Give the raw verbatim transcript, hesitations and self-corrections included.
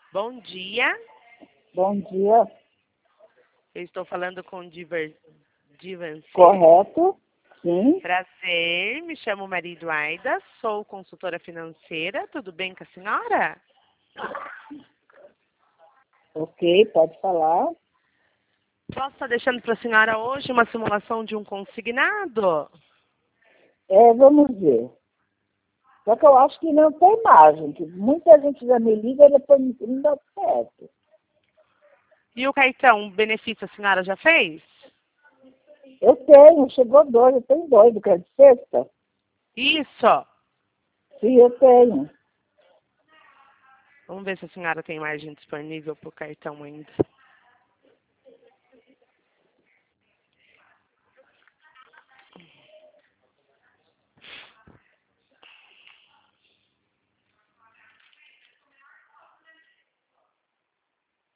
Bom dia, Bom dia. eu estou falando com Diver... Divanci. Correto? Sim. Prazer, me chamo Maria Eduarda, sou consultora financeira, tudo bem com a senhora? Ok, pode falar. Posso estar deixando para a senhora hoje uma simulação de um consignado? É, vamos ver. Só que eu acho que não tem margem, que muita gente já me liga e depois não dá certo. E o cartão, o benefício a senhora já fez? Eu tenho, chegou dois, eu tenho dois do crédito sexta. Isso! Sim, eu tenho. Vamos ver se a senhora tem margem disponível para o cartão ainda.